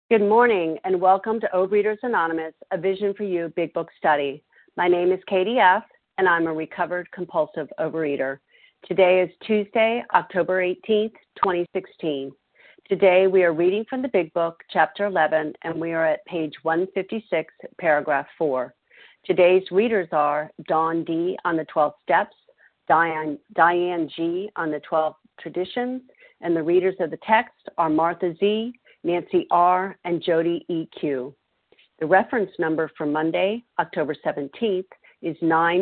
Good morning and welcome to Overeaters Anonymous, a Vision for You Big Book Study. My name is Katie F. and I'm a recovered compulsive overeater. Today is Tuesday, October 18th, 2016. Today we are reading from the Big Book, Chapter 11, and we are at page 156, paragraph 4. Today's readers are Dawn D. on the 12 Steps, Diane G. on the 12 Traditions, and the readers of the text are Martha Z., Nancy R., and Jody E.Q. The reference number for Monday, October 17th, is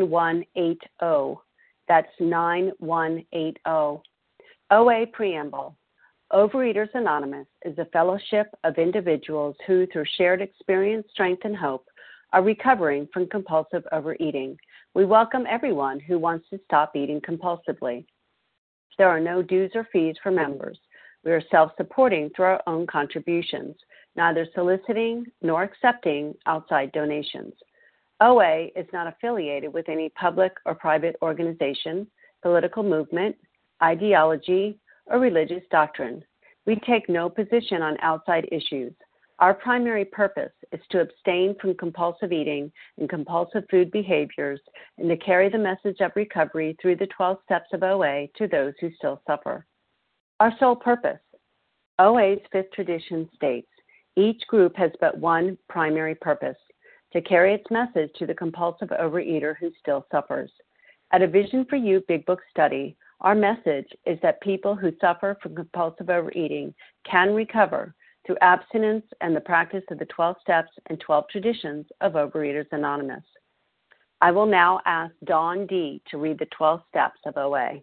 9180. That's 9180. OA Preamble. Overeaters Anonymous is a fellowship of individuals who, through shared experience, strength, and hope, are recovering from compulsive overeating. We welcome everyone who wants to stop eating compulsively. There are no dues or fees for members. We are self-supporting through our own contributions, neither soliciting nor accepting outside donations. OA is not affiliated with any public or private organization, political movement, ideology, or religious doctrine. We take no position on outside issues. Our primary purpose is to abstain from compulsive eating and compulsive food behaviors and to carry the message of recovery through the 12 steps of OA to those who still suffer. Our sole purpose. OA's fifth tradition states, each group has but one primary purpose, to carry its message to the compulsive overeater who still suffers. At a Vision for You Big Book Study, our message is that people who suffer from compulsive overeating can recover through abstinence and the practice of the 12 steps and 12 traditions of Overeaters Anonymous. I will now ask Dawn D. to read the 12 steps of OA.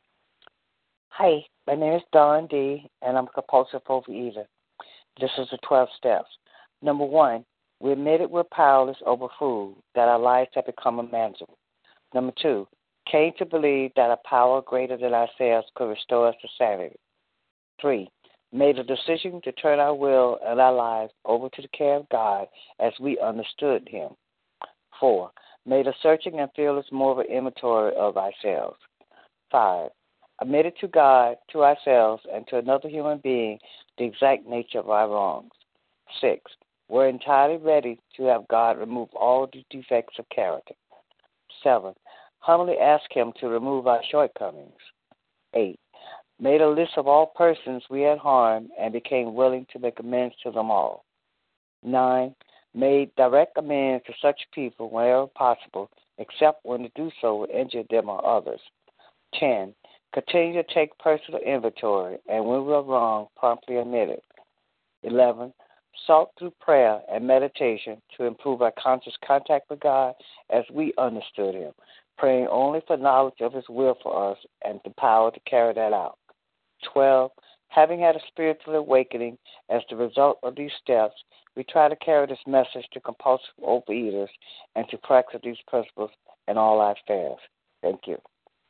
Hi, my name is Dawn D., and I'm a compulsive overeater. This is the 12 steps. Number 1, we admitted we're powerless over food, that our lives have become unmanageable. Number 2, came to believe that a power greater than ourselves could restore us to sanity. 3, made a decision to turn our will and our lives over to the care of God as we understood Him. 4, made a searching and fearless moral inventory of ourselves. 5, admitted to God, to ourselves, and to another human being the exact nature of our wrongs. 6, we're entirely ready to have God remove all the defects of character. 7, humbly ask Him to remove our shortcomings. 8, made a list of all persons we had harmed and became willing to make amends to them all. 9, made direct amends to such people whenever possible, except when to do so would injure them or others. 10, continue to take personal inventory, and when we're wrong, promptly admit it. 11, sought through prayer and meditation to improve our conscious contact with God as we understood Him, praying only for knowledge of His will for us and the power to carry that out. 12, having had a spiritual awakening as the result of these steps, we try to carry this message to compulsive overeaters and to practice these principles in all our affairs. Thank you.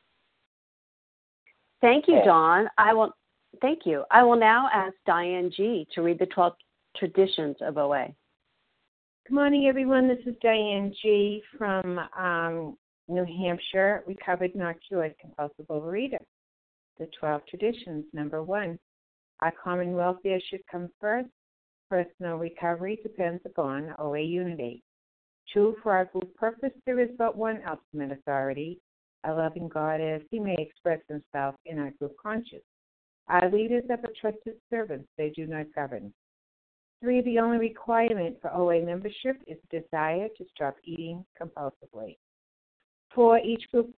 Thank you, Dawn. Thank you. I will now ask Diane G. to read the 12 traditions of OA. Good morning, everyone. This is Diane G. from New Hampshire, recovered not cured compulsive overeater. The 12 traditions. Number 1, our common welfare should come first. Personal recovery depends upon OA unity. 2, for our group purpose, there is but one ultimate authority, a loving God as He may express Himself in our group conscience. Our leaders are but trusted servants, they do not govern. 3, the only requirement for OA membership is the desire to stop eating compulsively. 4, each group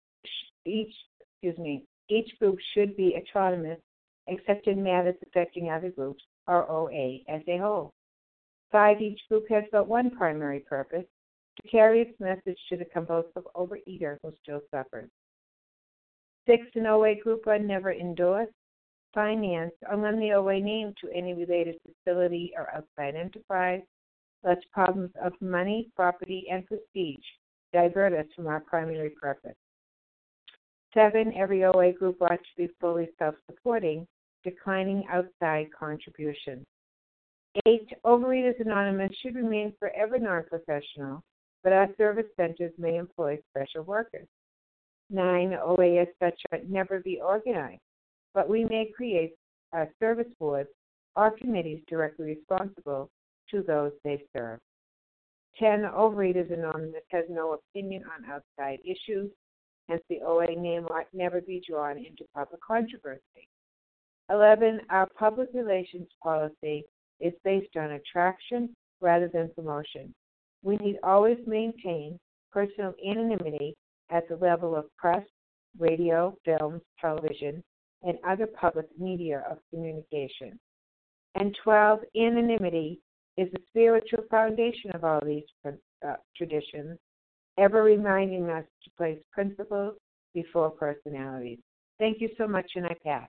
should be autonomous except in matters affecting other groups, or OA as a whole. 5, each group has but one primary purpose, to carry its message to the compulsive overeater who still suffers. 6, an OA group are never endorsed, financed, or lend the OA name to any related facility or outside enterprise, lest problems of money, property, and prestige divert us from our primary purpose. 7, every OA group ought to be fully self-supporting, declining outside contributions. 8, Overeaters Anonymous should remain forever non-professional, but our service centers may employ special workers. 9, OA as such ought never be organized, but we may create service boards or committees directly responsible to those they serve. 10. Overeaters Anonymous has no opinion on outside issues, hence the OA name might never be drawn into public controversy. 11. Our public relations policy is based on attraction rather than promotion. We need always maintain personal anonymity at the level of press, radio, films, television, and other public media of communication. And 12. Anonymity is the spiritual foundation of all these traditions, ever reminding us to place principles before personalities. Thank you so much, and I pass.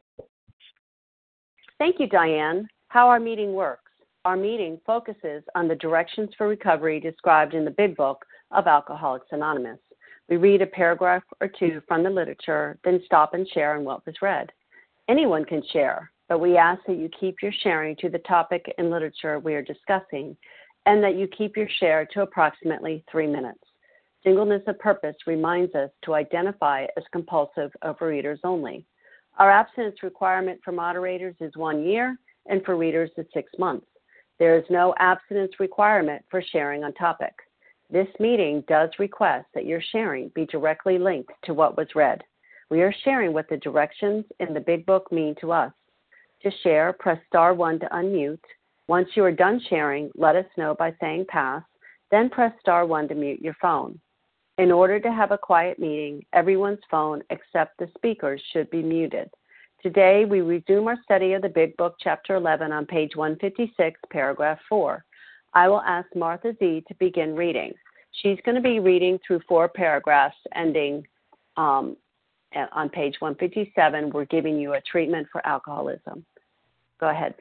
Thank you, Diane. How our meeting works. Our meeting focuses on the directions for recovery described in the Big Book of Alcoholics Anonymous. We read a paragraph or two from the literature, then stop and share on what was read. Anyone can share, but we ask that you keep your sharing to the topic and literature we are discussing, and that you keep your share to approximately 3 minutes. Singleness of purpose reminds us to identify as compulsive overeaters only. Our abstinence requirement for moderators is 1 year, and for readers is 6 months. There is no abstinence requirement for sharing on topic. This meeting does request that your sharing be directly linked to what was read. We are sharing what the directions in the Big Book mean to us. To share, press star 1 to unmute. Once you are done sharing, let us know by saying pass, then press star 1 to mute your phone. In order to have a quiet meeting, everyone's phone except the speaker's should be muted. Today, we resume our study of the Big Book, Chapter 11, on page 156, paragraph 4. I will ask Martha Z. to begin reading. She's going to be reading through 4 paragraphs ending on page 157. We're giving you a treatment for alcoholism. Go ahead.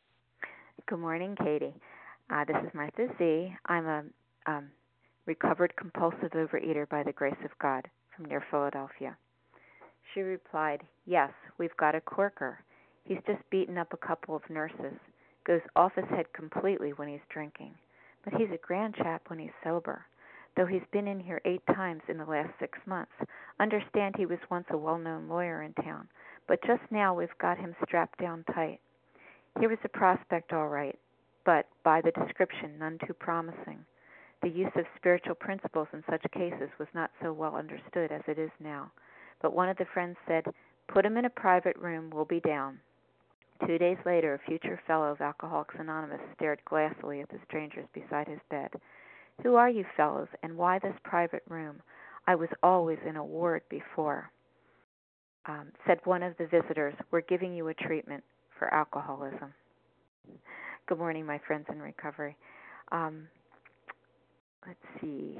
Good morning, Katie. This is Martha Z. I'm a recovered compulsive overeater by the grace of God from near Philadelphia. She replied, yes, we've got a corker. He's just beaten up a couple of nurses, goes off his head completely when he's drinking. But he's a grand chap when he's sober, though he's been in here 8 times in the last 6 months. Understand he was once a well-known lawyer in town, but just now we've got him strapped down tight. Here was a prospect all right, but by the description, none too promising. The use of spiritual principles in such cases was not so well understood as it is now. But one of the friends said, put him in a private room, we'll be down. 2 days later, a future fellow of Alcoholics Anonymous stared glassily at the strangers beside his bed. Who are you fellows, and why this private room? I was always in a ward before. Said one of the visitors, we're giving you a treatment for alcoholism. Good morning, my friends in recovery. Let's see.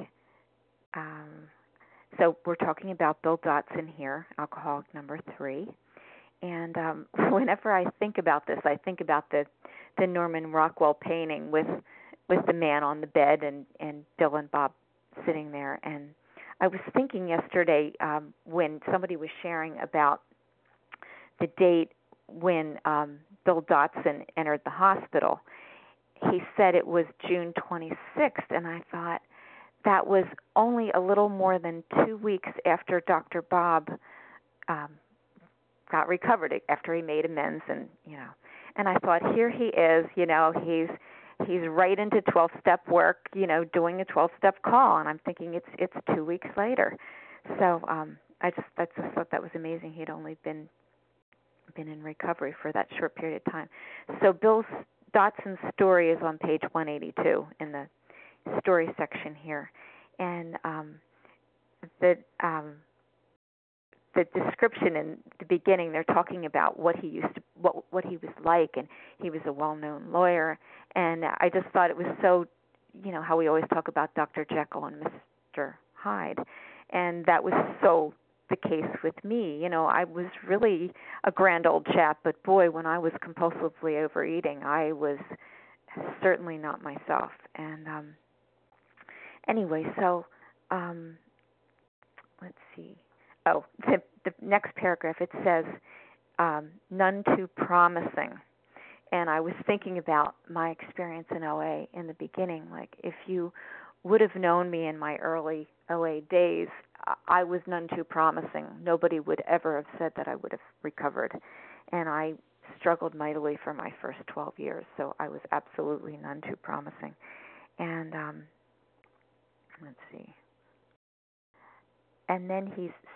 So we're talking about Bill Dotson here, alcoholic number 3. And whenever I think about this, I think about the Norman Rockwell painting with the man on the bed and Bill and Bob sitting there. And I was thinking yesterday when somebody was sharing about the date when Bill Dotson entered the hospital. He said it was June 26th, and I thought that was only a little more than 2 weeks after Dr. Bob got recovered, after he made amends, and I thought, here he is, he's right into 12-step work, doing a 12-step call, and I'm thinking it's 2 weeks later. So I just thought that was amazing. He'd only been in recovery for that short period of time. So Bill Dotson's story is on page 182 in the story section here, and the description in the beginning, they're talking about what he used to, what he was like, and he was a well-known lawyer, and I just thought it was so, how we always talk about Dr. Jekyll and Mr. Hyde, and that was so the case with me. I was really a grand old chap, but boy, when I was compulsively overeating, I was certainly not myself. And anyway, so let's see. Oh, the next paragraph, it says, none too promising. And I was thinking about my experience in OA in the beginning. Like, if you would have known me in my early OA days, I was none too promising. Nobody would ever have said that I would have recovered. And I struggled mightily for my first 12 years, so I was absolutely none too promising. And let's see. And then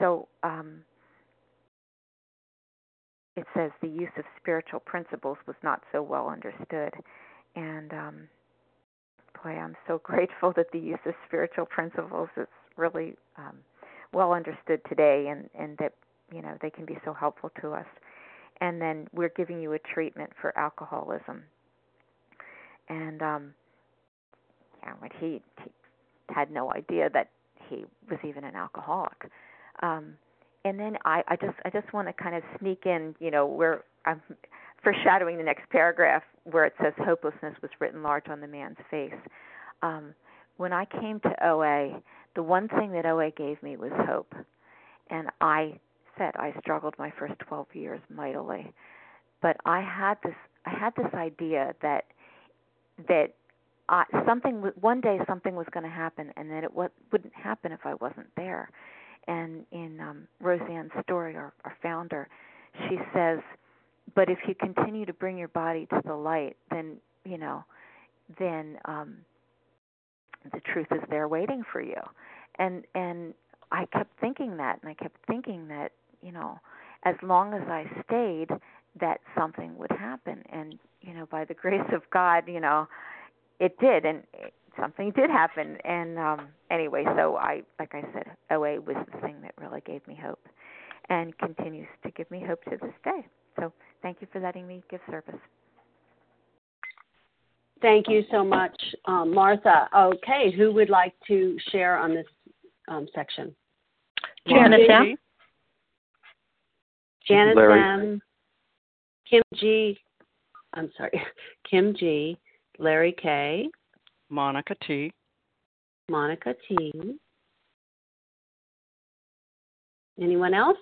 it says the use of spiritual principles was not so well understood. And boy, I'm so grateful that the use of spiritual principles is really well understood today, and that, you know, they can be so helpful to us. And then we're giving you a treatment for alcoholism. And but he had no idea that he was even an alcoholic. And then I just want to kind of sneak in, you know, where I'm foreshadowing the next paragraph where it says hopelessness was written large on the man's face. When I came to OA, the one thing that OA gave me was hope. And I said I struggled my first 12 years mightily, but I had this idea that one day something was going to happen, and that it wouldn't happen if I wasn't there. And in Roseanne's story, our founder, she says, but if you continue to bring your body to the light, then the truth is there waiting for you. And I kept thinking that, you know, as long as I stayed, that something would happen. And, you know, by the grace of God, you know, it did, and something did happen. And anyway, so like I said, OA was the thing that really gave me hope and continues to give me hope to this day. So thank you for letting me give service. Thank you so much, Martha. Okay, who would like to share on this section? Janice M. Janice M. Kim G. Larry K. Monica T. Anyone else?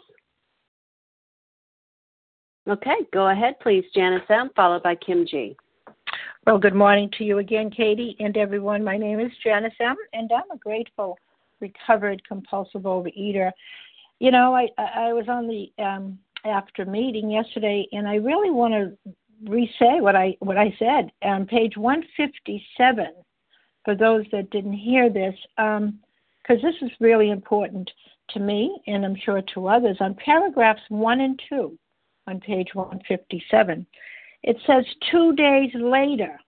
Okay, go ahead, please, Janice M., followed by Kim G. Well, good morning to you again, Katie, and everyone. My name is Janice M., and I'm a grateful, recovered, compulsive overeater. You know, I was on the after meeting yesterday, and I really want to re-say what I said on page 157, for those that didn't hear this, because this is really important to me, and I'm sure to others. On paragraphs 1 and 2 on page 157, it says 2 days later,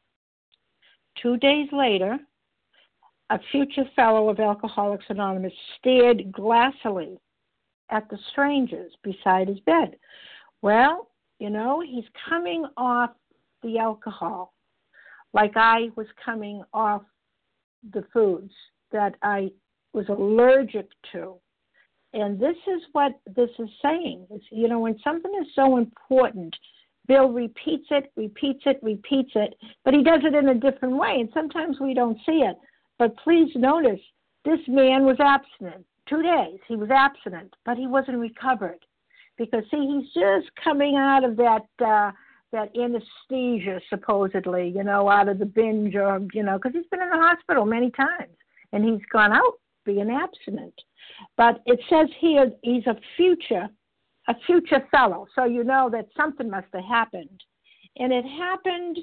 a future fellow of Alcoholics Anonymous stared glassily at the strangers beside his bed. Well, you know, he's coming off the alcohol like I was coming off the foods that I was allergic to. And this is what this is saying. It's, you know, when something is so important, Bill repeats it, but he does it in a different way, and sometimes we don't see it. But please notice, this man was abstinent. 2 days he was abstinent, but he wasn't recovered. Because, see, he's just coming out of that anesthesia, supposedly, you know, out of the binge, or, you know, because he's been in the hospital many times, and he's gone out being abstinent. But it says here he's a future fellow, so you know that something must have happened. And it happened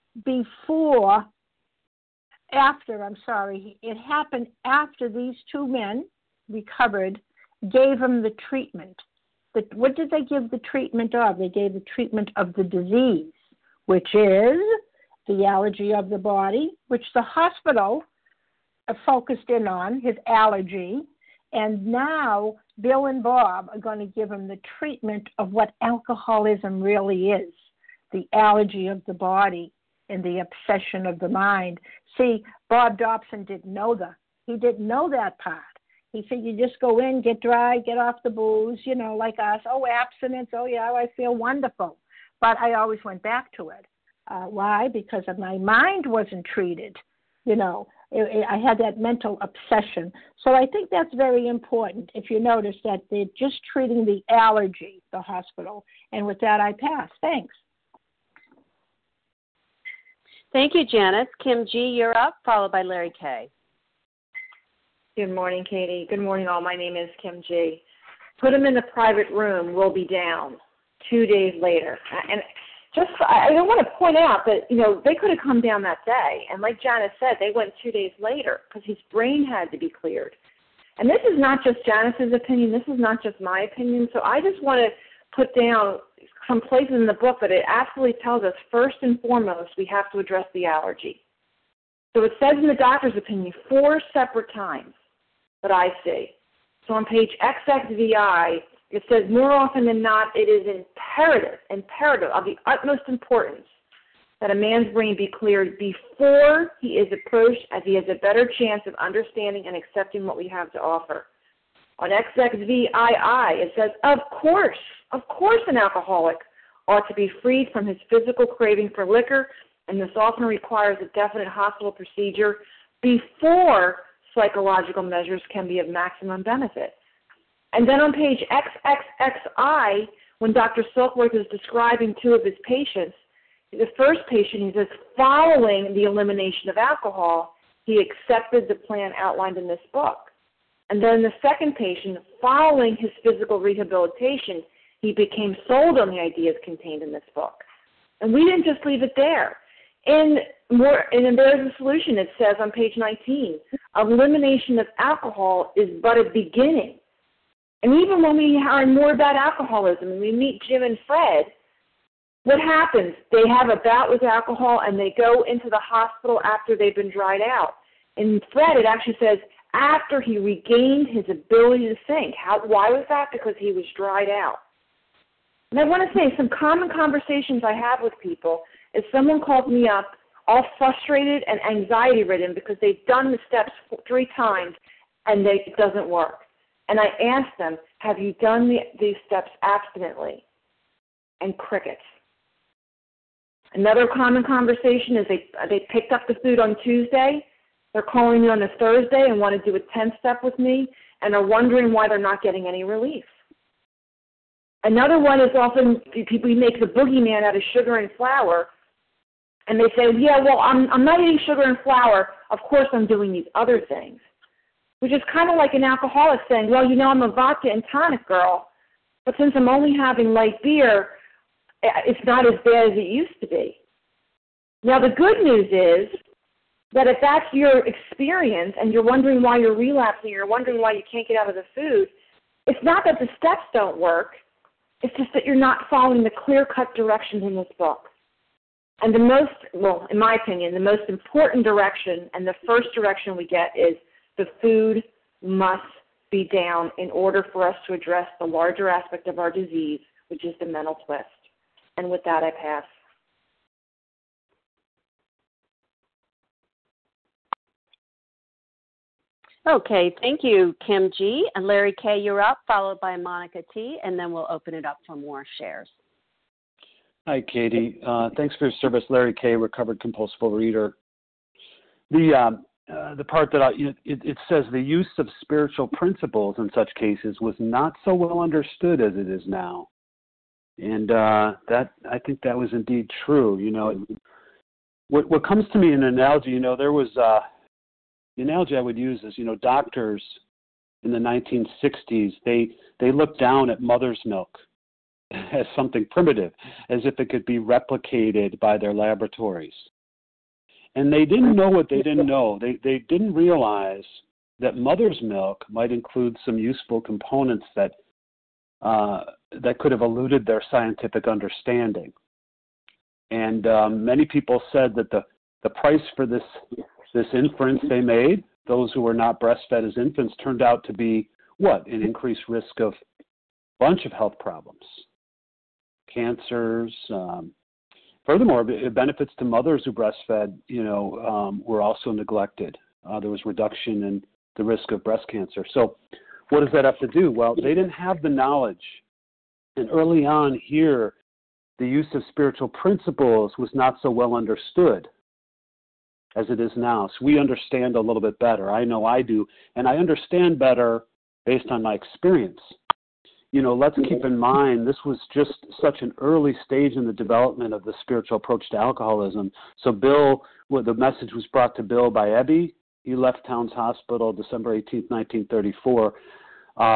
it happened after these two men recovered, gave him the treatment. What did they give the treatment of? They gave the treatment of the disease, which is the allergy of the body, which the hospital focused in on, his allergy. And now Bill and Bob are going to give him the treatment of what alcoholism really is, the allergy of the body and the obsession of the mind. See, Bob Dobson didn't know that part. He said, you just go in, get dry, get off the booze, you know, like us. Oh, abstinence. Oh, yeah, I feel wonderful. But I always went back to it. Why? Because my mind wasn't treated. You know, I had that mental obsession. So I think that's very important. If you notice that they're just treating the allergy, the hospital. And with that, I pass. Thanks. Thank you, Janice. Kim G., you're up, followed by Larry K. Good morning, Katie. Good morning, all. My name is Kim G. Put him in the private room. We'll be down. 2 days later. And I want to point out that, they could have come down that day. And like Janice said, they went 2 days later because his brain had to be cleared. And this is not just Janice's opinion. This is not just my opinion. So I just want to put down some places in the book that it absolutely tells us, first and foremost, we have to address the allergy. So it says in the doctor's opinion 4 separate times that I see. So on page XXVI, it says more often than not, it is imperative of the utmost importance that a man's brain be cleared before he is approached, as he has a better chance of understanding and accepting what we have to offer. On XXVII, it says, of course an alcoholic ought to be freed from his physical craving for liquor, and this often requires a definite hospital procedure before psychological measures can be of maximum benefit. And then on page XXXI, when Dr. Silkworth is describing 2 of his patients, the first patient, he says, following the elimination of alcohol, he accepted the plan outlined in this book. And then the second patient, following his physical rehabilitation, he became sold on the ideas contained in this book. And we didn't just leave it there. And there's a solution. It says on page 19, elimination of alcohol is but a beginning. And even when we learn more about alcoholism and we meet Jim and Fred, what happens? They have a bout with alcohol and they go into the hospital after they've been dried out. In Fred, it actually says after he regained his ability to think. Why was that? Because he was dried out. And I want to say some common conversations I have with people is someone calls me up all frustrated and anxiety-ridden because they've done the steps 3 times and it doesn't work. And I ask them, have you done these steps abstinently? And crickets. Another common conversation is they picked up the food on Tuesday. They're calling me on a Thursday and want to do a 10th step with me and are wondering why they're not getting any relief. Another one is often people make the boogeyman out of sugar and flour, and they say, yeah, well, I'm not eating sugar and flour. Of course I'm doing these other things, which is kind of like an alcoholic saying, well, I'm a vodka and tonic girl, but since I'm only having light beer, it's not as bad as it used to be. Now, the good news is that if that's your experience and you're wondering why you're relapsing, you're wondering why you can't get out of the food, it's not that the steps don't work. It's just that you're not following the clear-cut directions in this book. And in my opinion, the most important direction and the first direction we get is the food must be down in order for us to address the larger aspect of our disease, which is the mental twist. And with that, I pass. Okay, thank you, Kim G. And Larry K., you're up, followed by Monica T., and then we'll open it up for more shares. Hi, Katie. Thanks for your service. Larry K., recovered compulsive overeater. The part that it says the use of spiritual principles in such cases was not so well understood as it is now. And that I think that was indeed true. What comes to me in an analogy, there was the analogy I would use is, doctors in the 1960s, they looked down at mother's milk as something primitive, as if it could be replicated by their laboratories. And they didn't know what they didn't know. They didn't realize that mother's milk might include some useful components that could have eluded their scientific understanding. And many people said that the price for this inference they made, those who were not breastfed as infants, turned out to be an increased risk of a bunch of health problems, cancers. Furthermore, benefits to mothers who breastfed, were also neglected. There was reduction in the risk of breast cancer. So what does that have to do? Well, they didn't have the knowledge. And early on here, the use of spiritual principles was not so well understood as it is now. So we understand a little bit better. I know I do. And I understand better based on my experience. Let's keep in mind, this was just such an early stage in the development of the spiritual approach to alcoholism. So the message was brought to Bill by Ebby. He left Towns Hospital December 18th, 1934.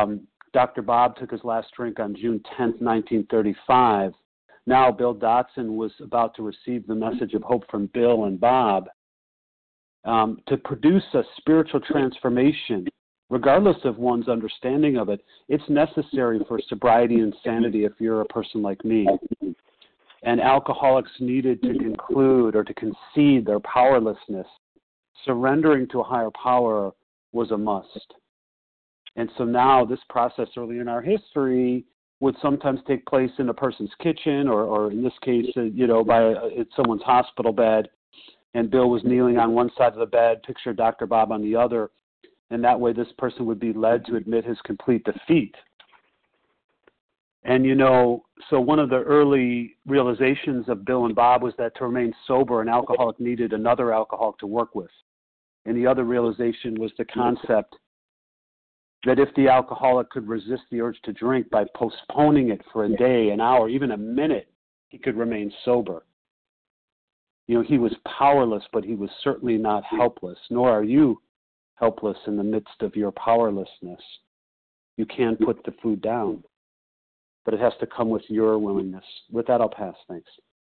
Dr. Bob took his last drink on June 10th, 1935. Now Bill Dotson was about to receive the message of hope from Bill and Bob. To produce a spiritual transformation, regardless of one's understanding of it, it's necessary for sobriety and sanity if you're a person like me. And alcoholics needed to conclude or to concede their powerlessness. Surrendering to a higher power was a must. And so now this process early in our history would sometimes take place in a person's kitchen or in this case, by someone's hospital bed. And Bill was kneeling on one side of the bed, picture Dr. Bob on the other. And that way this person would be led to admit his complete defeat. And, so one of the early realizations of Bill and Bob was that to remain sober, an alcoholic needed another alcoholic to work with. And the other realization was the concept that if the alcoholic could resist the urge to drink by postponing it for a day, an hour, even a minute, he could remain sober. He was powerless, but he was certainly not helpless, nor are you helpless in the midst of your powerlessness. You can put the food down, but it has to come with your willingness. With that, I'll pass. Thanks.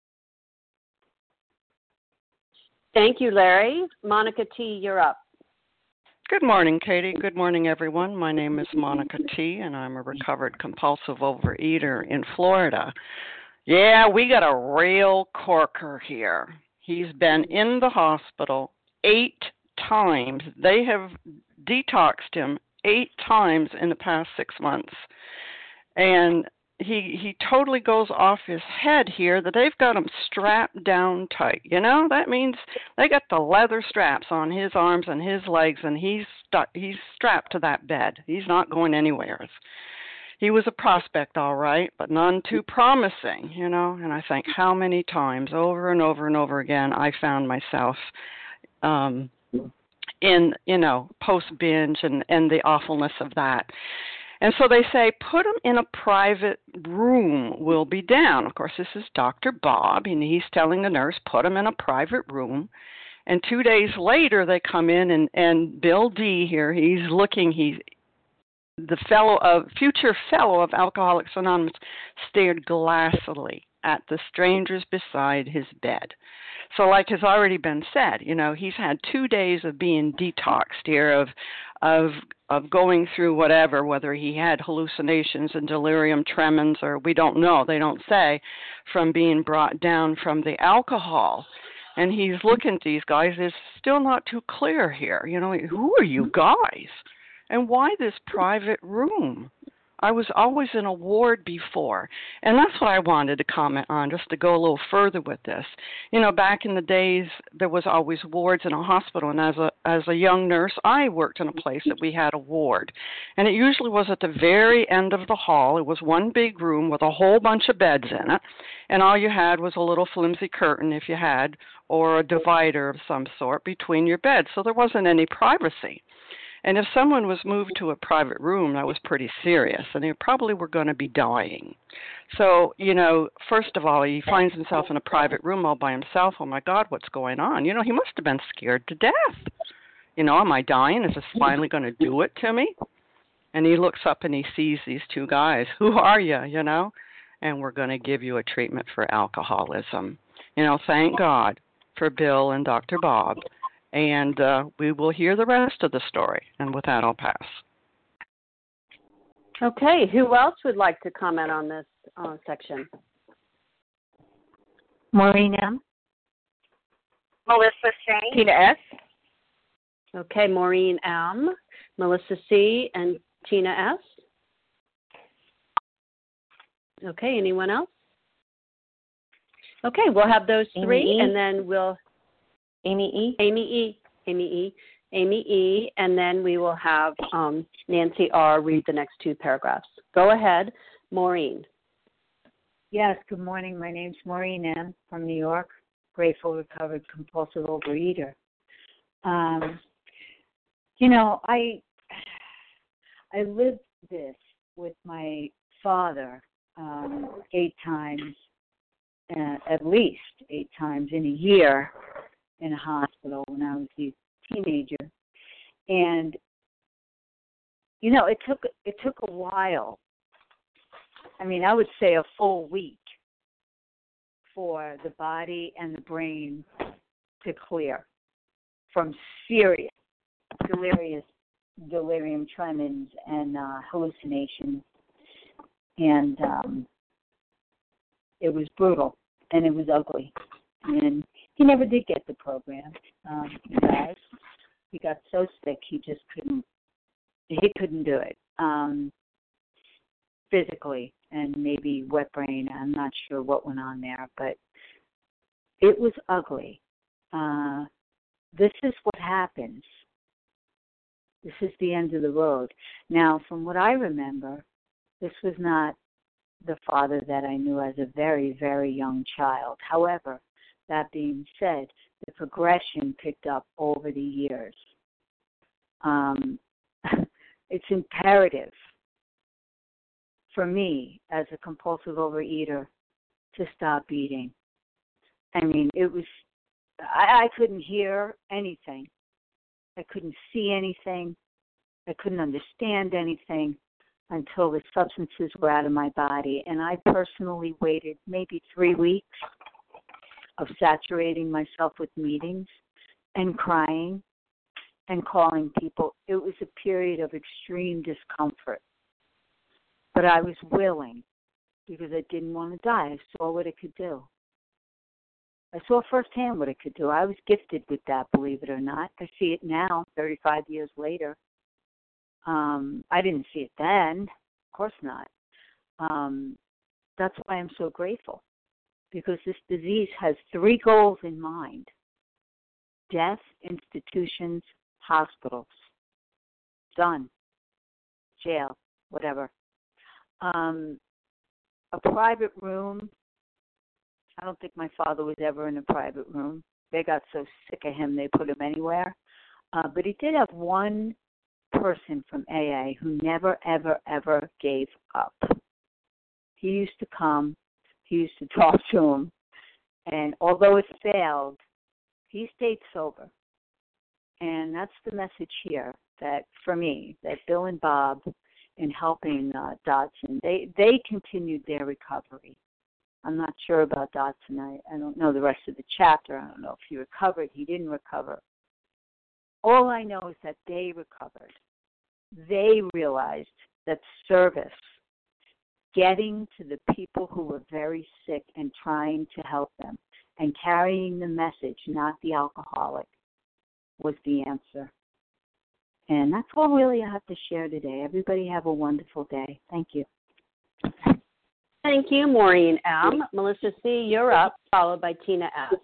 Thank you, Larry. Monica T., you're up. Good morning, Katie. Good morning, everyone. My name is Monica T., and I'm a recovered compulsive overeater in Florida. Yeah, we got a real corker here. He's been in the hospital 8 times. They have detoxed him 8 times in the past 6 months. And he totally goes off his head here that they've got him strapped down tight. That means they got the leather straps on his arms and his legs, and he's strapped to that bed. He's not going anywhere. He was a prospect, all right, but none too promising, and I think how many times over and over and over again I found myself in, post-binge and the awfulness of that. And so they say, put him in a private room, we'll be down. Of course, this is Dr. Bob, and he's telling the nurse, put him in a private room. And 2 days later, they come in, and Bill D. here, the future fellow of Alcoholics Anonymous, stared glassily at the strangers beside his bed. So like has already been said, he's had 2 days of being detoxed here, of going through whether he had hallucinations and delirium tremens, or we don't know, they don't say, from being brought down from the alcohol. And he's looking at these guys, it's still not too clear here. Who are you guys? And why this private room? I was always in a ward before. And that's what I wanted to comment on, just to go a little further with this. Back in the days, there was always wards in a hospital. And as a young nurse, I worked in a place that we had a ward. And it usually was at the very end of the hall. It was one big room with a whole bunch of beds in it. And all you had was a little flimsy curtain, if you had, or a divider of some sort between your beds. So there wasn't any privacy. And if someone was moved to a private room, that was pretty serious, and they probably were going to be dying. So, first of all, he finds himself in a private room all by himself. Oh, my God, what's going on? He must have been scared to death. Am I dying? Is this finally going to do it to me? And he looks up and he sees these 2 guys. Who are you, And we're going to give you a treatment for alcoholism. Thank God for Bill and Dr. Bob. And we will hear the rest of the story. And with that, I'll pass. Okay. Who else would like to comment on this section? Maureen M. Melissa C. Tina S. Okay, Maureen M., Melissa C., and Tina S. Okay, anyone else? Okay, we'll have those 3, and then we'll... Amy E., and then we will have Nancy R. read the next 2 paragraphs. Go ahead, Maureen. Yes, good morning. My name's Maureen M. from New York, grateful, recovered, compulsive overeater. I lived this with my father 8 times, at least 8 times in a year, in a hospital when I was a teenager. And it took a while. I mean, I would say a full week for the body and the brain to clear from serious delirium tremens and hallucinations. And it was brutal, and it was ugly. And he never did get the program. He got so sick he just couldn't do it physically, and maybe wet brain. I'm not sure what went on there, but it was ugly. This is what happens. This is the end of the road. Now, from what I remember, this was not the father that I knew as a very, very young child. However, that being said, the progression picked up over the years. It's imperative for me as a compulsive overeater to stop eating. I mean, I couldn't hear anything. I couldn't see anything. I couldn't understand anything until the substances were out of my body. And I personally waited maybe 3 weeks of saturating myself with meetings and crying and calling people. It was a period of extreme discomfort. But I was willing because I didn't want to die. I saw what it could do. I saw firsthand what it could do. I was gifted with that, believe it or not. I see it now, 35 years later. I didn't see it then. Of course not. That's why I'm so grateful, because this disease has 3 goals in mind: death, institutions, hospitals. Done. Jail, whatever. A private room. I don't think my father was ever in a private room. They got so sick of him, they put him anywhere. But he did have one person from AA who never, ever, ever gave up. He used to come. He used to talk to him. And although it failed, he stayed sober. And that's the message here, that for me, that Bill and Bob, in helping Dodson, they continued their recovery. I'm not sure about Dodson. I don't know the rest of the chapter. I don't know if he recovered. He didn't recover. All I know is that they recovered. They realized that service, getting to the people who were very sick and trying to help them and carrying the message, not the alcoholic, was the answer. And that's all really I have to share today. Everybody have a wonderful day. Thank you. Thank you, Maureen M. Melissa C., you're up, followed by Tina S.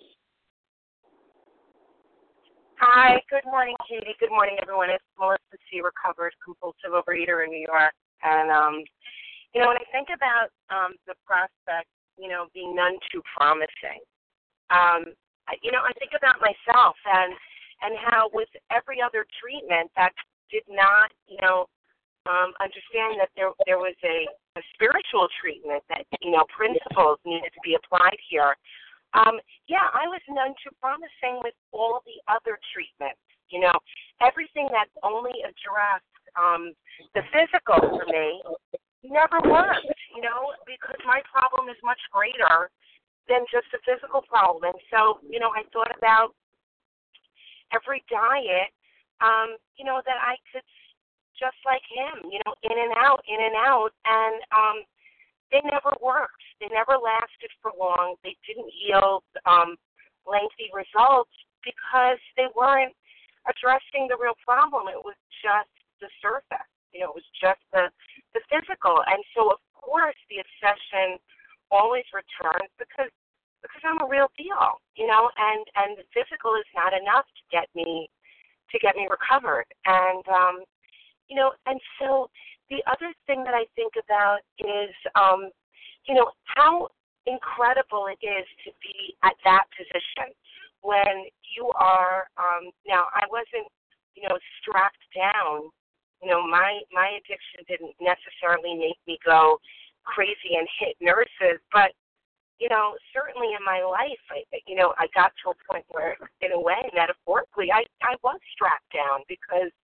Hi, good morning, Katie. Good morning, everyone. It's Melissa C., recovered compulsive overeater in New York. And, when I think about the prospect, being none too promising, I think about myself and how with every other treatment that did not, understand that there was a spiritual treatment that, principles needed to be applied here. I was none too promising with all the other treatments. Everything that only addressed the physical for me never worked, because my problem is much greater than just a physical problem. And so, I thought about every diet, that I could, just like him, in and out. And they never worked. They never lasted for long. They didn't yield lengthy results because they weren't addressing the real problem. It was just the surface. It was just the physical. And so, of course, the obsession always returns because I'm a real deal, and the physical is not enough to get me recovered. And and so the other thing that I think about is, how incredible it is to be at that position when you are, now I wasn't, strapped down. My addiction didn't necessarily make me go crazy and hit nurses, but, certainly in my life, I got to a point where, in a way, metaphorically, I was strapped down because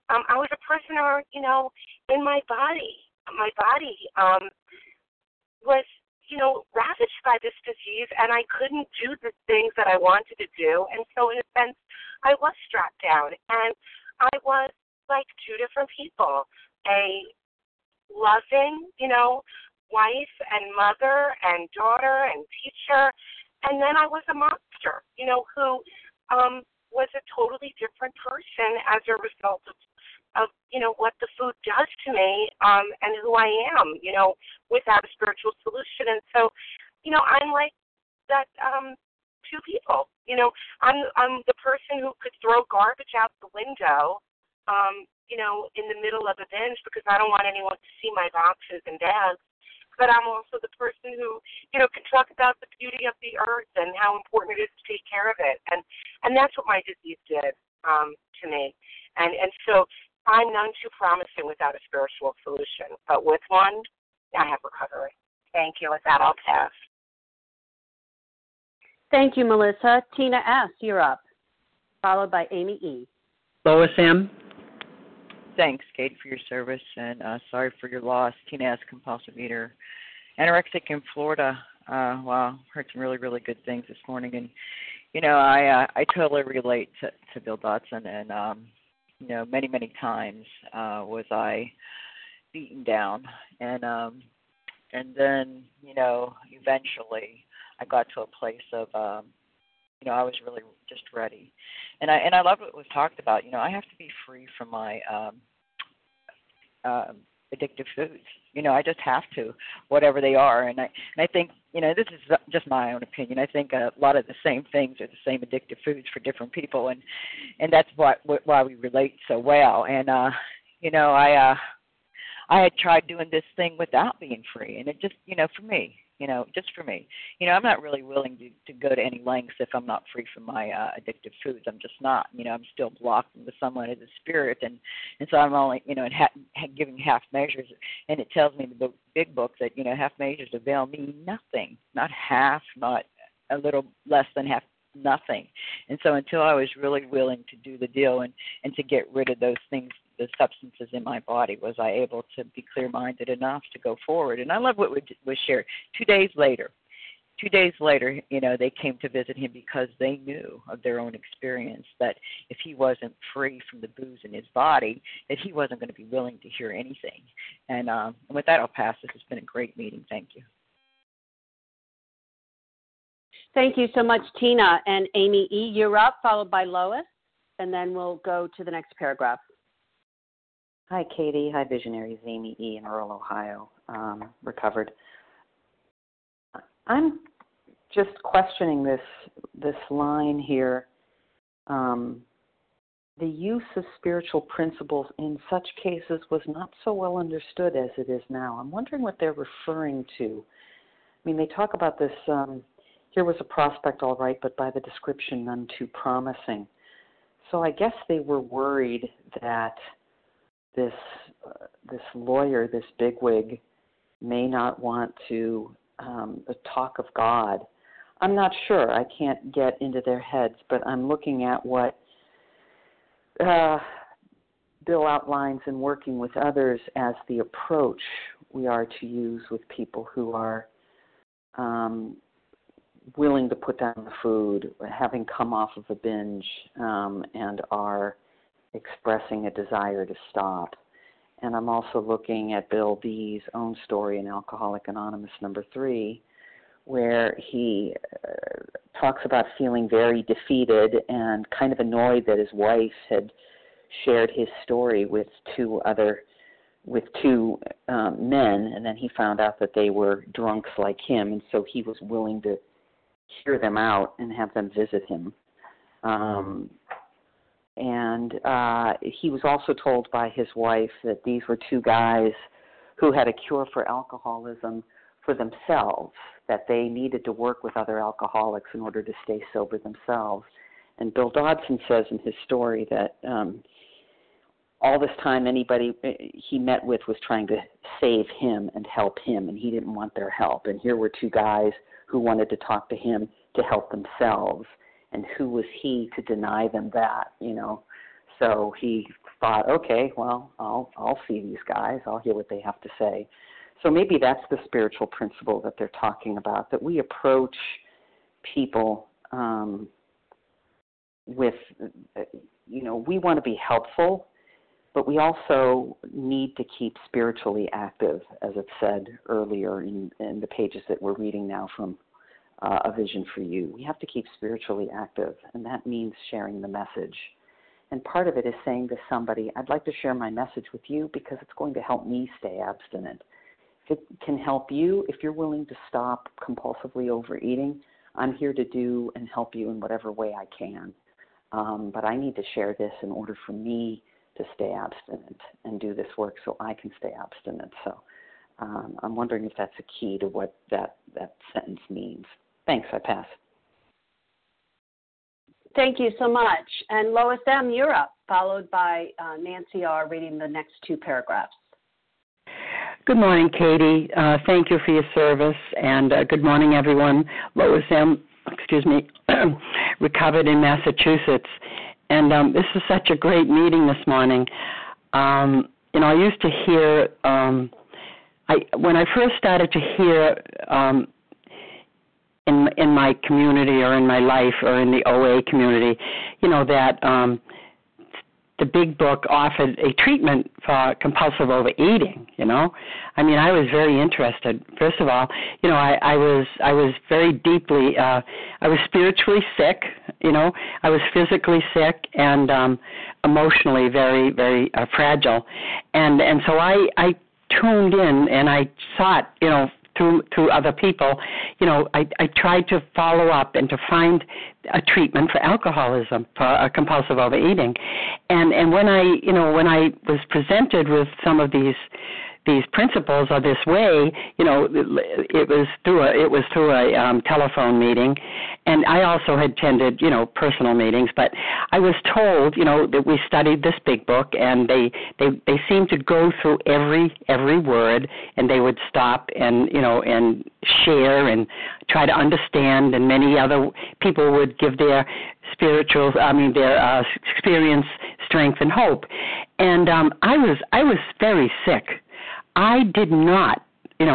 I was a prisoner, in my body. My body was, ravaged by this disease, and I couldn't do the things that I wanted to do. And so, in a sense, I was strapped down, and I was like two different people, a loving, wife and mother and daughter and teacher, and then I was a monster, who was a totally different person as a result of what the food does to me, and who I am, without a spiritual solution. And so, I'm like that two people. I'm the person who could throw garbage out the window, in the middle of a binge because I don't want anyone to see my boxes and bags. But I'm also the person who, can talk about the beauty of the earth and how important it is to take care of it. And that's what my disease did to me. And so I'm none too promising without a spiritual solution. But with one, I have recovery. Thank you. With that, I'll pass. Thank you, Melissa. Tina S., you're up, followed by Amy E. Lois M. Thanks, Kate, for your service, and sorry for your loss. Tina S., compulsive eater, anorexic in Florida. Wow, heard some really, really good things this morning, and I totally relate to Bill Dotson, and many, many times was I beaten down, and then eventually I got to a place of I was really just ready. And I love what was talked about. I have to be free from my addictive foods. I just have to, whatever they are. And I think, this is just my own opinion. I think a lot of the same things are the same addictive foods for different people. And that's why we relate so well. And, I had tried doing this thing without being free. And it just, for me, just for me. I'm not really willing to go to any lengths if I'm not free from my addictive foods. I'm just not. I'm still blocked from the sunlight of the spirit, and so I'm only, giving half measures. And it tells me in the big book that, half measures avail me nothing, not half, not a little less than half, nothing. And so until I was really willing to do the deal and to get rid of those things, the substances in my body, was I able to be clear-minded enough to go forward. And I love what was shared. 2 days later, they came to visit him because they knew of their own experience that if he wasn't free from the booze in his body, that he wasn't going to be willing to hear anything. And with that, I'll pass. This has been a great meeting. Thank you. Thank you so much, Tina. And Amy E., you're up, followed by Lois, and then we'll go to the next paragraph. Hi, Katie. Hi, Visionaries. Amy E. in Earl, Ohio, recovered. I'm just questioning this line here. The use of spiritual principles in such cases was not so well understood as it is now. I'm wondering what they're referring to. I mean, they talk about this, here was a prospect, all right, but by the description, none too promising. So I guess they were worried that this lawyer, this bigwig, may not want to talk of God. I'm not sure. I can't get into their heads, but I'm looking at what Bill outlines in working with others as the approach we are to use with people who are willing to put down the food, having come off of a binge, and are expressing a desire to stop. And I'm also looking at Bill B's own story in Alcoholics Anonymous number 3, where he talks about feeling very defeated and kind of annoyed that his wife had shared his story with two men, and then he found out that they were drunks like him, and so he was willing to hear them out and have them visit him. And he was also told by his wife that these were two guys who had a cure for alcoholism for themselves, that they needed to work with other alcoholics in order to stay sober themselves. And Bill Dodson says in his story that all this time anybody he met with was trying to save him and help him, and he didn't want their help. And here were two guys who wanted to talk to him to help themselves. And who was he to deny them that, So he thought, okay, well, I'll see these guys. I'll hear what they have to say. So maybe that's the spiritual principle that they're talking about, that we approach people with, we want to be helpful, but we also need to keep spiritually active, as it said earlier in the pages that we're reading now from A Vision for You. We have to keep spiritually active, and that means sharing the message. And part of it is saying to somebody, I'd like to share my message with you because it's going to help me stay abstinent. If it can help you, if you're willing to stop compulsively overeating, I'm here to do and help you in whatever way I can. But I need to share this in order for me to stay abstinent and do this work so I can stay abstinent. So I'm wondering if that's a key to what that sentence means. Thanks, I pass. Thank you so much. And Lois M., you're up, followed by Nancy R. reading the next two paragraphs. Good morning, Katie. Thank you for your service, and good morning, everyone. Lois M., recovered in Massachusetts. And this is such a great meeting this morning. I used to hear, when I first started to hear in my community or in my life or in the OA community, that the big book offered a treatment for compulsive overeating, I was very interested. First of all, I was very deeply, I was spiritually sick, I was physically sick and emotionally very, very fragile. And so I tuned in and I sought, through other people, I tried to follow up and to find a treatment for alcoholism, for compulsive overeating. And when I was presented with some of these principles or this way, it was through a telephone meeting, and I also had attended, personal meetings. But I was told, that we studied this big book, and they seemed to go through every word, and they would stop and and share and try to understand, and many other people would give their their experience, strength, and hope. And I was very sick. I did not, did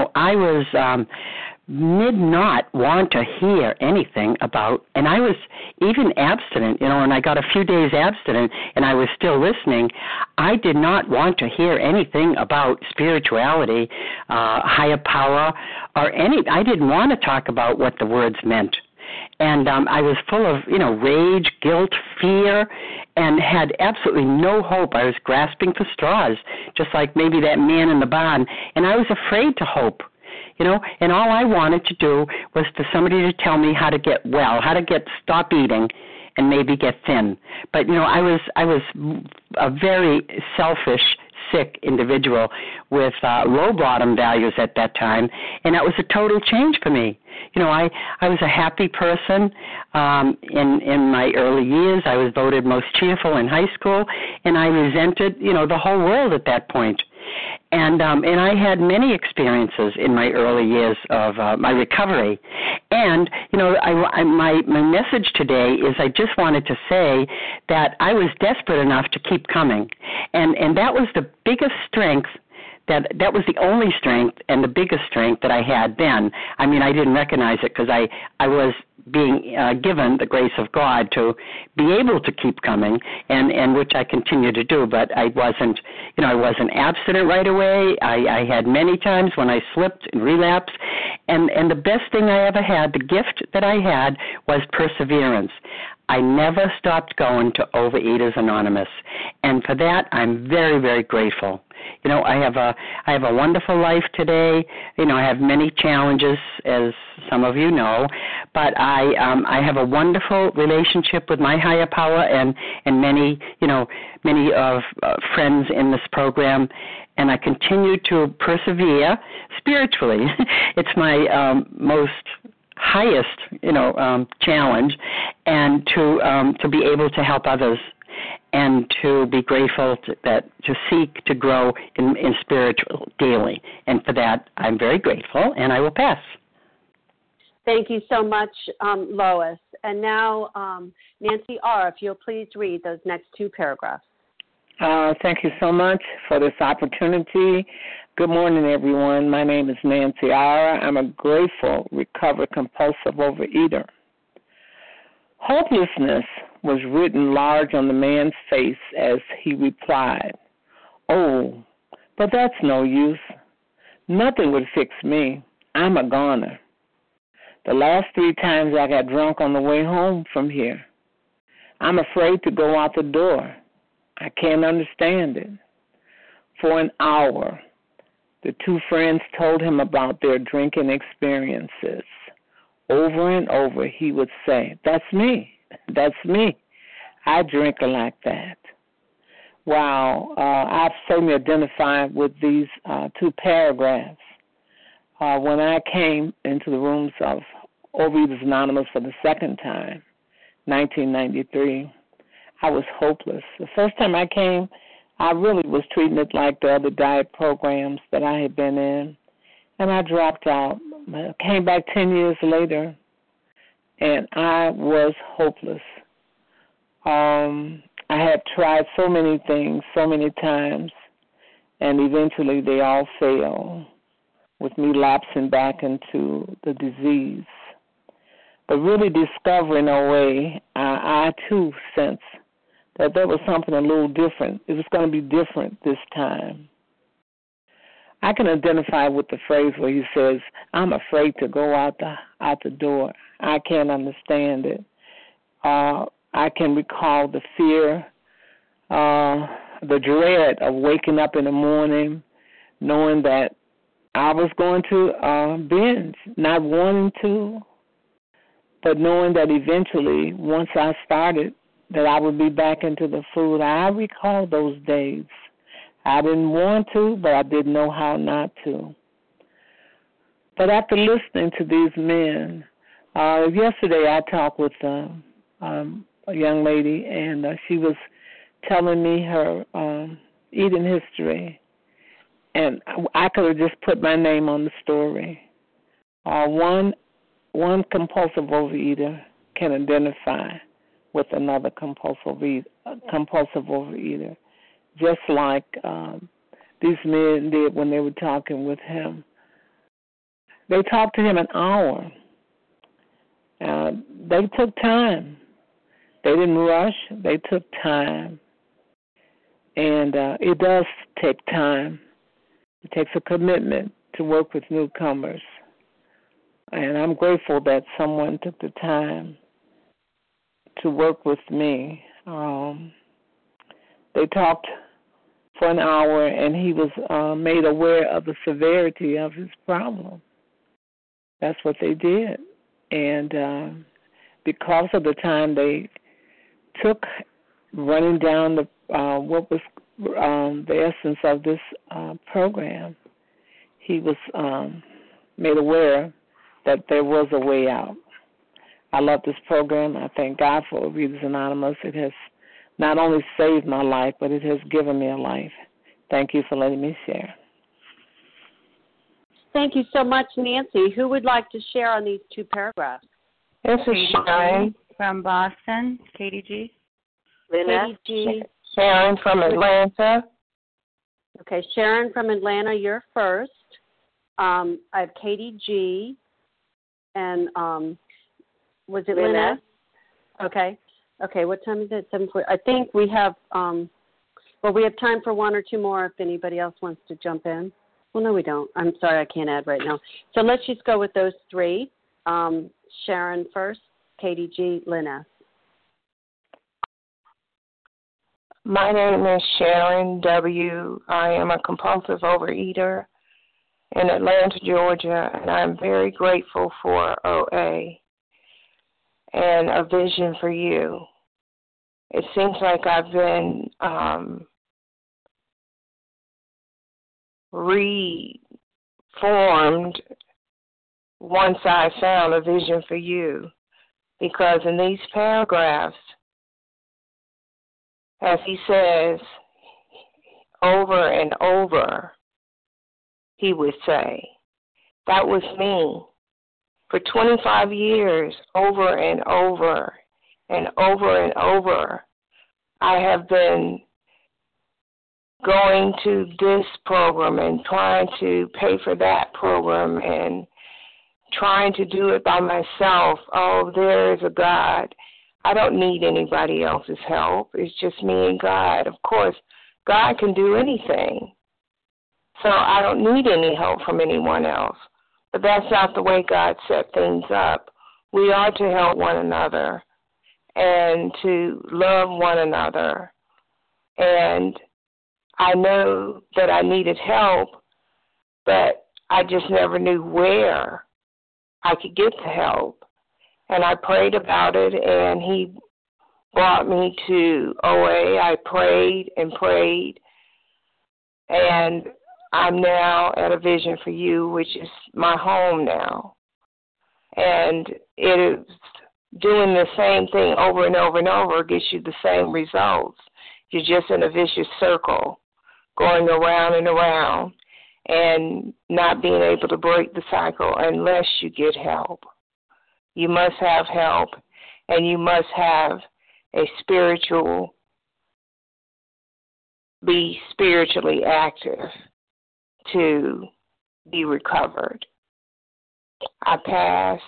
not want to hear anything about, and I was even abstinent, and I got a few days abstinent, and I was still listening. I did not want to hear anything about spirituality, higher power, or I didn't want to talk about what the words meant. And I was full of, rage, guilt, fear, and had absolutely no hope. I was grasping for straws, just like maybe that man in the barn. And I was afraid to hope, and all I wanted to do was for somebody to tell me how to get well, how to stop eating and maybe get thin. But, I was a very selfish, sick individual with low bottom values at that time, and that was a total change for me. I was a happy person in my early years. I was voted most cheerful in high school, and I resented, the whole world at that point. And I had many experiences in my early years of my recovery. And, my message today is I just wanted to say that I was desperate enough to keep coming. And that was the biggest strength. That was the only strength and the biggest strength that I had then. I didn't recognize it because I was being given the grace of God to be able to keep coming, and which I continue to do. But I wasn't, I wasn't abstinent right away. I had many times when I slipped and relapsed, and the best thing I ever had, the gift that I had, was perseverance. I never stopped going to Overeaters Anonymous, and for that I'm very, very grateful. I have a wonderful life today. I have many challenges, as some of you know, but I have a wonderful relationship with my higher power and many friends in this program, and I continue to persevere spiritually. It's my most highest, challenge, and to be able to help others, and to be grateful to seek to grow in spiritual daily. And for that, I'm very grateful, and I will pass. Thank you so much, Lois. And now, Nancy R., if you'll please read those next two paragraphs. Thank you so much for this opportunity. Good morning, everyone. My name is Nancy R. I'm a grateful, recovered, compulsive overeater. Hopelessness was written large on the man's face as he replied, "Oh, but that's no use. Nothing would fix me. I'm a goner. The last 3 times I got drunk on the way home from here. I'm afraid to go out the door. I can't understand it." For an hour, the two friends told him about their drinking experiences. Over and over, he would say, "That's me. That's me. I drink like that." Wow, I've certainly identified with these 2 paragraphs. When I came into the rooms of Overeaters Anonymous for the second time, 1993, I was hopeless. The first time I came, I really was treating it like the other diet programs that I had been in, and I dropped out. I came back 10 years later, and I was hopeless. I had tried so many things so many times, and eventually they all failed, with me lapsing back into the disease. But really discovering OA, I too sensed that there was something a little different. It was going to be different this time. I can identify with the phrase where he says, "I'm afraid to go out the door. I can't understand it." I can recall the fear, the dread of waking up in the morning, knowing that I was going to binge, not wanting to, but knowing that eventually, once I started, that I would be back into the food. I recall those days. I didn't want to, but I didn't know how not to. But after listening to these men, yesterday I talked with a young lady, and she was telling me her eating history, and I could have just put my name on the story. One compulsive overeater can identify with another compulsive overeater, just like these men did when they were talking with him. They talked to him an hour. They took time. They didn't rush. They took time. And it does take time. It takes a commitment to work with newcomers. And I'm grateful that someone took the time to work with me. They talked for an hour, and he was made aware of the severity of his problem. That's what they did. And because of the time they took running down what was the essence of this program, he was made aware that there was a way out. I love this program. I thank God for Overeaters Anonymous. It has not only saved my life, but it has given me a life. Thank you for letting me share. Thank you so much, Nancy. Who would like to share on these 2 paragraphs? This is Sharon from Boston. Katie G. Lynette. Katie G. Sharon from Atlanta. Okay, Sharon from Atlanta, you're first. I have Katie G. And was it Lynette? Okay. Okay, what time is it? 7:40. I think we have, we have time for 1 or 2 more if anybody else wants to jump in. Well, no, we don't. I'm sorry, I can't add right now. So let's just go with those 3. Sharon first, Katie G., Lynette. My name is Sharon W. I am a compulsive overeater in Atlanta, Georgia, and I'm very grateful for OA and A Vision for You. It seems like I've been reformed once I found A Vision for You, because in these paragraphs, as he says over and over, he would say, "That was me. For 25 years, over and over and over and over, I have been going to this program and trying to pay for that program and trying to do it by myself. Oh, there is a God. I don't need anybody else's help. It's just me and God. Of course, God can do anything. So I don't need any help from anyone else. But that's not the way God set things up. We are to help one another and to love one another. And I know that I needed help, but I just never knew where I could get the help. And I prayed about it, and he brought me to OA. I prayed and prayed, and I'm now at A Vision for You, which is my home now. And it is doing the same thing over and over and over gets you the same results. You're just in a vicious circle, going around and around, and not being able to break the cycle unless you get help. You must have help, and you must have be spiritually active to be recovered. I pass.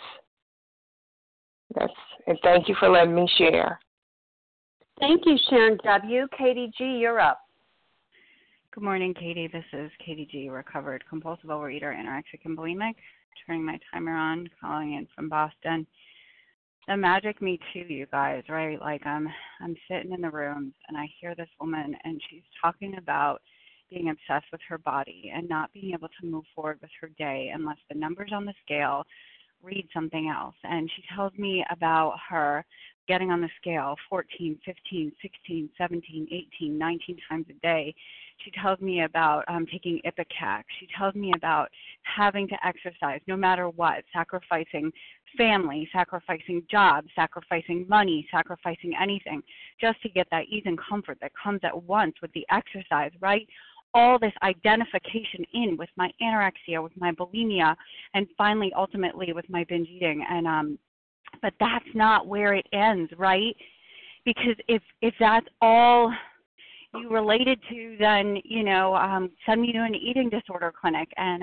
And thank you for letting me share. Thank you, Sharon W. Katie G., you're up. Good morning, Katie. This is Katie G., recovered compulsive overeater, anorexic, and bulimic. Turning my timer on, calling in from Boston. The magic me too, you guys, right? Like I'm sitting in the rooms and I hear this woman and she's talking about being obsessed with her body and not being able to move forward with her day unless the numbers on the scale read something else. And she tells me about her getting on the scale 14, 15, 16, 17, 18, 19 times a day. She tells me about taking Ipecac. She tells me about having to exercise no matter what, sacrificing family, sacrificing jobs, sacrificing money, sacrificing anything just to get that ease and comfort that comes at once with the exercise, right? All this identification in with my anorexia, with my bulimia, and finally, ultimately, with my binge eating. And but that's not where it ends, right? Because if that's all you related to, then send me to an eating disorder clinic and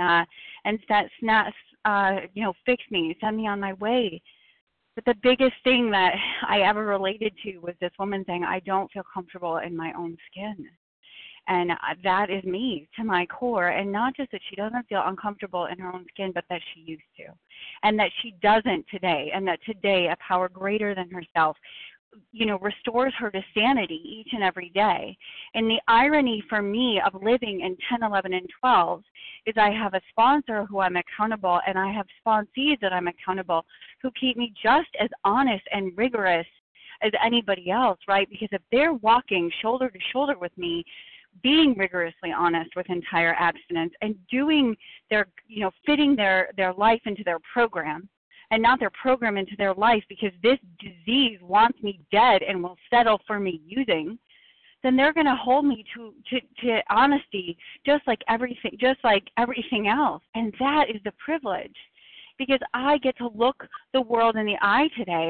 fix me, send me on my way. But the biggest thing that I ever related to was this woman saying, I don't feel comfortable in my own skin. And that is me to my core. And not just that she doesn't feel uncomfortable in her own skin, but that she used to. And that she doesn't today. And that today a power greater than herself, restores her to sanity each and every day. And the irony for me of living in 10, 11, and 12 is I have a sponsor who I'm accountable, and I have sponsees that I'm accountable who keep me just as honest and rigorous as anybody else, right? Because if they're walking shoulder to shoulder with me, being rigorously honest with entire abstinence and doing their, fitting their life into their program and not their program into their life because this disease wants me dead and will settle for me using, then they're going to hold me to honesty just like everything else. And that is the privilege because I get to look the world in the eye today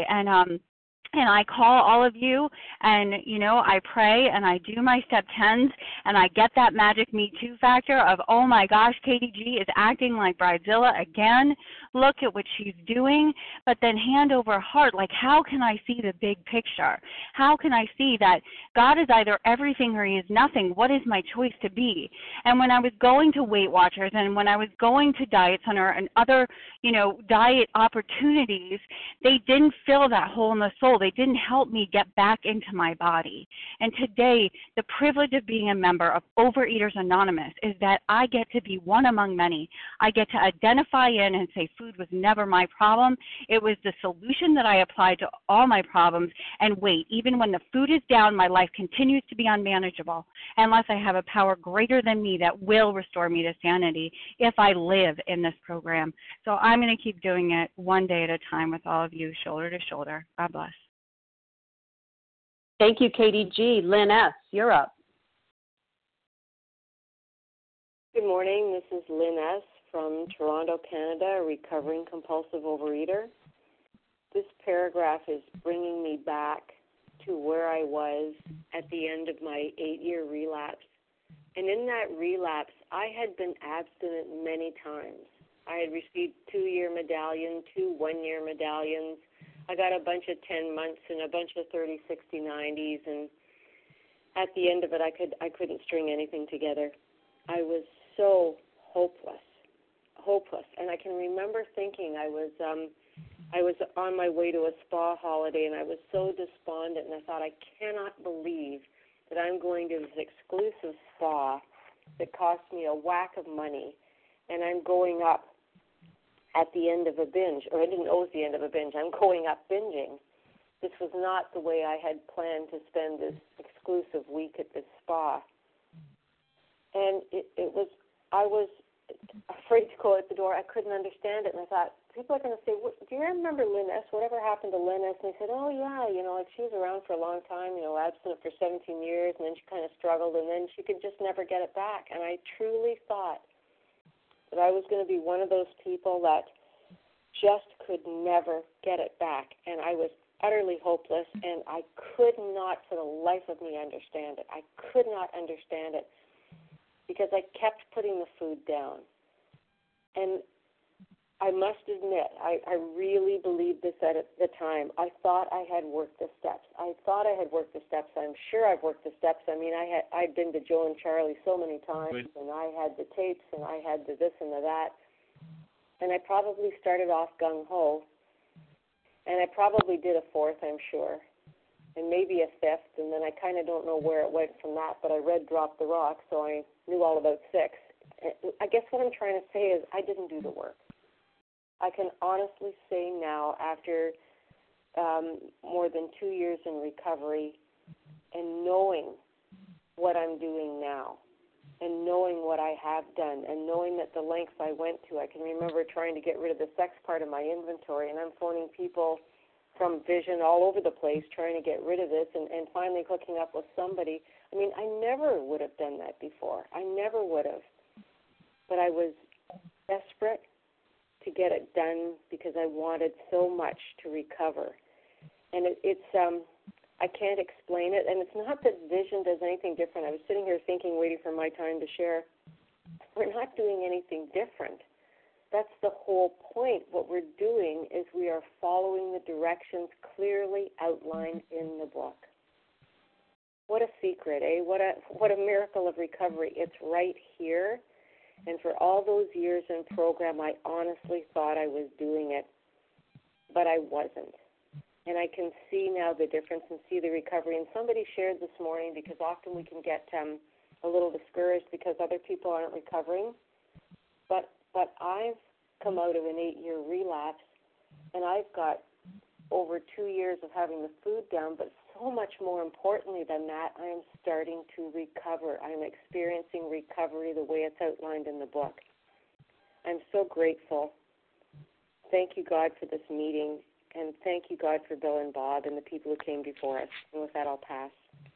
and I call all of you and, I pray and I do my step 10s and I get that magic Me Too factor of, oh my gosh, Katie G is acting like Bridezilla again. Look at what she's doing. But then hand over heart, like how can I see the big picture? How can I see that God is either everything or he is nothing? What is my choice to be? And when I was going to Weight Watchers and when I was going to Diet Center and other, diet opportunities, they didn't fill that hole in the soul. They didn't help me get back into my body. And today, the privilege of being a member of Overeaters Anonymous is that I get to be one among many. I get to identify in and say food was never my problem. It was the solution that I applied to all my problems. And wait, even when the food is down, my life continues to be unmanageable unless I have a power greater than me that will restore me to sanity if I live in this program. So I'm going to keep doing it one day at a time with all of you, shoulder to shoulder. God bless. Thank you, Katie G. Lynn S., you're up. Good morning. This is Lynn S. from Toronto, Canada, a recovering compulsive overeater. This paragraph is bringing me back to where I was at the end of my 8-year relapse. And in that relapse, I had been abstinent many times. I had received 2-year medallions, 2 1-year medallions. I got a bunch of 10 months and a bunch of 30, 60, 90s, and at the end of it, I couldn't string anything together. I was so hopeless, and I can remember thinking I was on my way to a spa holiday, and I was so despondent, and I thought, I cannot believe that I'm going to this exclusive spa that cost me a whack of money, and I'm going up at the end of a binge, or I didn't know it was the end of a binge. I'm going up binging. This was not the way I had planned to spend this exclusive week at this spa. And I was afraid to go out the door. I couldn't understand it, and I thought, people are going to say, do you remember Lynn S? Whatever happened to Lynn S? And they said, oh, yeah, like she was around for a long time, abstinent for 17 years, and then she kind of struggled, and then she could just never get it back. And I truly thought that I was going to be one of those people that just could never get it back. And I was utterly hopeless, and I could not for the life of me understand it. I could not understand it because I kept putting the food down. And I must admit, I really believed this at the time. I thought I had worked the steps. I'm sure I've worked the steps. I mean, I'd been to Joe and Charlie so many times, and I had the tapes, and I had the this and the that. And I probably started off gung-ho, and I probably did a 4th, I'm sure, and maybe a 5th, and then I kind of don't know where it went from that, but I read Drop the Rock, so I knew all about 6. I guess what I'm trying to say is I didn't do the work. I can honestly say now, after more than 2 years in recovery, and knowing what I'm doing now, and knowing what I have done, and knowing that the lengths I went to, I can remember trying to get rid of the sex part of my inventory, and I'm phoning people from Vision all over the place trying to get rid of this, and finally hooking up with somebody. I mean, I never would have done that before. I never would have. But I was desperate to get it done because I wanted so much to recover. And it's I can't explain it, and it's not that Vision does anything different. I was sitting here thinking, waiting for my time to share. We're not doing anything different. That's the whole point. What we're doing is we are following the directions clearly outlined in the book. What a secret, eh? What a miracle of recovery. It's right here. And for all those years in program, I honestly thought I was doing it, but I wasn't. And I can see now the difference and see the recovery. And somebody shared this morning, because often we can get a little discouraged because other people aren't recovering. But I've come out of an 8-year relapse, and I've got over 2 years of having the food down, but so much more importantly than that, I am starting to recover. I'm experiencing recovery the way it's outlined in the book. I'm so grateful. Thank you, God, for this meeting, and thank you, God, for Bill and Bob and the people who came before us. And with that, I'll pass.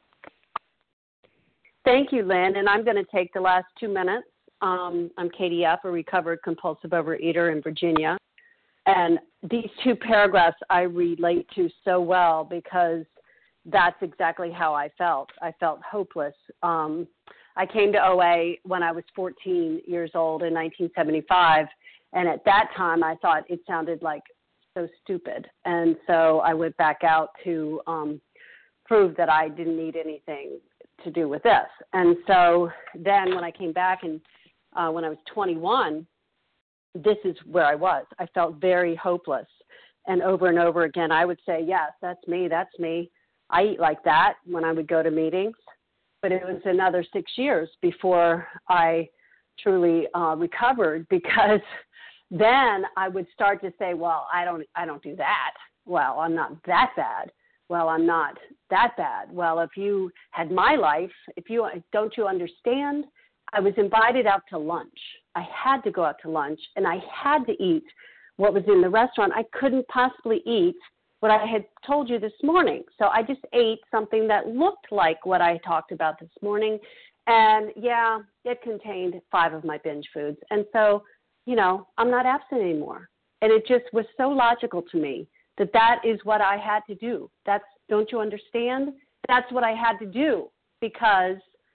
Thank you, Lynn, and I'm going to take the last 2 minutes. I'm Katie F., a recovered compulsive overeater in Virginia. And these 2 paragraphs I relate to so well because that's exactly how I felt. I felt hopeless. I came to OA when I was 14 years old in 1975, and at that time I thought it sounded like so stupid. And so I went back out to prove that I didn't need anything to do with this. And so then when I came back and when I was 21, this is where I was. I felt very hopeless. And over again, I would say, yes, that's me. I eat like that when I would go to meetings. But it was another 6 years before I truly recovered, because then I would start to say, well, I don't do that. Well, I'm not that bad. Well, I'm not that bad. Well, if you had my life, don't you understand? I was invited out to lunch. I had to go out to lunch, and I had to eat what was in the restaurant. I couldn't possibly eat what I had told you this morning. So I just ate something that looked like what I talked about this morning. And, yeah, it contained 5 of my binge foods. And so I'm not abstinent anymore. And it just was so logical to me that is what I had to do. Don't you understand? That's what I had to do because,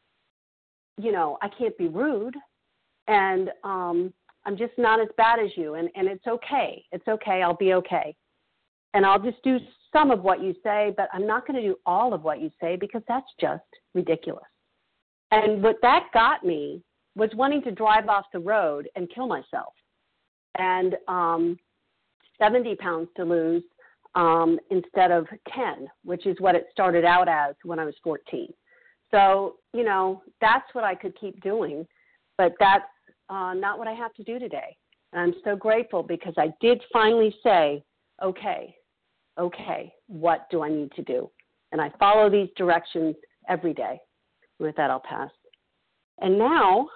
I can't be rude and I'm just not as bad as you. And it's okay. It's okay. I'll be okay. And I'll just do some of what you say, but I'm not going to do all of what you say because that's just ridiculous. And what that got me was wanting to drive off the road and kill myself. And 70 pounds to lose instead of 10, which is what it started out as when I was 14. So, that's what I could keep doing, but that's not what I have to do today. And I'm so grateful because I did finally say, okay, what do I need to do? And I follow these directions every day. With that, I'll pass. And now,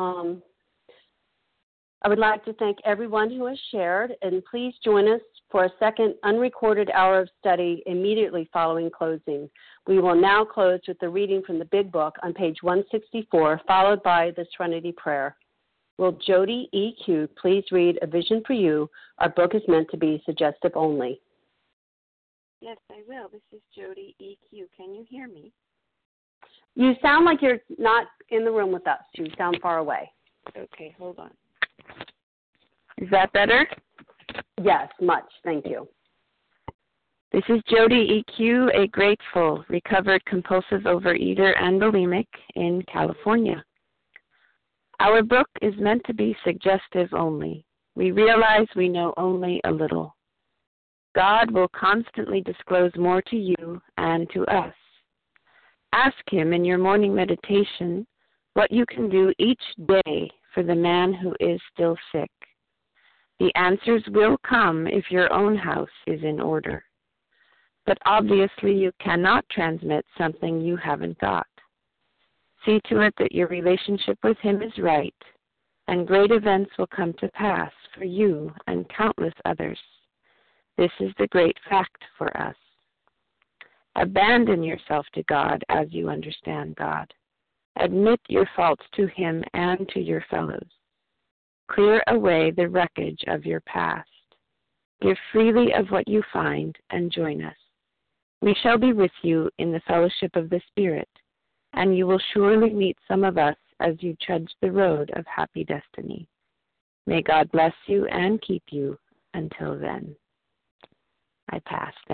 I would like to thank everyone who has shared, and please join us for a second unrecorded hour of study immediately following closing. We will now close with the reading from the Big Book on page 164, followed by the Serenity Prayer. Will Jody E.Q. please read A Vision for You? Our book is meant to be suggestive only. Yes, I will. This is Jody E.Q. Can you hear me? You sound like you're not in the room with us. You sound far away. Okay, hold on. Is that better? Yes, much. Thank you. This is Jody EQ, a grateful, recovered compulsive overeater and bulimic in California. Our book is meant to be suggestive only. We realize we know only a little. God will constantly disclose more to you and to us. Ask Him in your morning meditation what you can do each day for the man who is still sick. The answers will come if your own house is in order. But obviously you cannot transmit something you haven't got. See to it that your relationship with Him is right, and great events will come to pass for you and countless others. This is the great fact for us. Abandon yourself to God as you understand God. Admit your faults to Him and to your fellows. Clear away the wreckage of your past. Give freely of what you find and join us. We shall be with you in the fellowship of the Spirit, and you will surely meet some of us as you trudge the road of happy destiny. May God bless you and keep you until then. I pass.